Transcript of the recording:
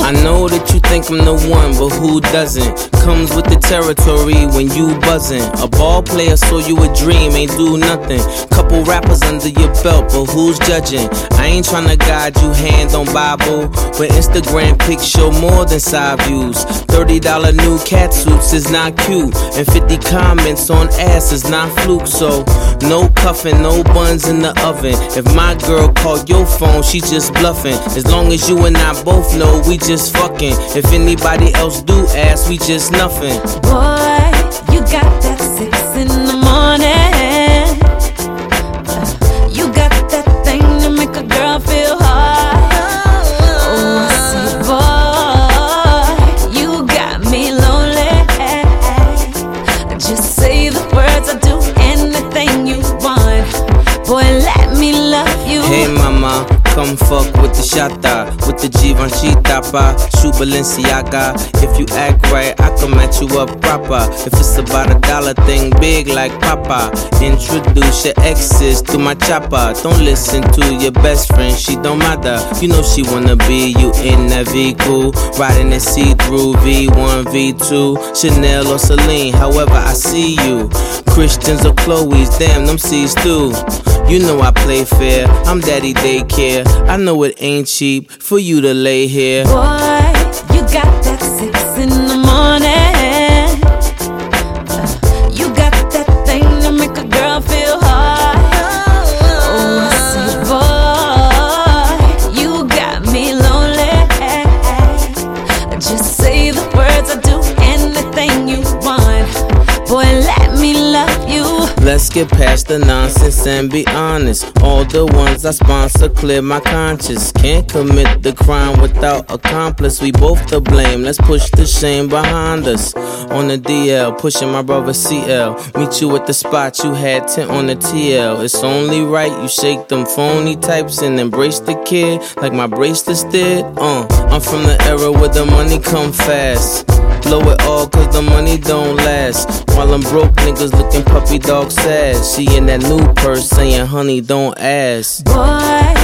I know that you think I'm the one, but who doesn't? Comes with the territory when you buzzing. A ball player saw you a dream, ain't do nothing. Couple rappers under your belt, but who's judging? I ain't tryna guide you hand on Bible, but Instagram pics show more than side views. $30 new cat suits is not cute, and 50 comments on ass is not fluke. So no cuffing, no buns in the oven. If my girl called your phone, she just bluffing. As long as you and I both know we just fucking. If anybody else do ask, we just nothing. Boy, you got that 6 in the morning. You got that thing to make a girl feel hot. Oh, I say, boy, you got me lonely. Just say the words, I'll do anything you want. Boy, let me love you. Hey mama, come fuck with the shata, with the Givenchy tapa, shoe Balenciaga. If you act right, I can match you up proper. If it's about $1 thing, big like Papa. Introduce your exes to my chopper. Don't listen to your best friend, she don't matter. You know she wanna be you in that vehicle, riding it see-through V1, V2, Chanel or Celine, however I see you. Christians or Chloe's, damn, them C's too. You know I play fair, I'm daddy daycare. I know it ain't cheap for you to lay here. Boy, you got that 6 in the morning. You got that thing to make a girl feel hot. Oh, I say, boy, you got me lonely. Just say the words, I'll do anything you want. Boy, let me love you. Let's get past the nonsense and be honest. All the ones I sponsor clear my conscience. Can't commit the crime without accomplice. We both to blame, let's push the shame behind us. On the DL, pushing my brother CL. Meet you at the spot, you had 10 on the TL. It's only right you shake them phony types and embrace the kid like my bracelets did. I'm from the era where the money come fast. Blow it all cause the money don't last. While them broke niggas looking puppy dog sad. She in that new purse saying honey don't ask. Boy,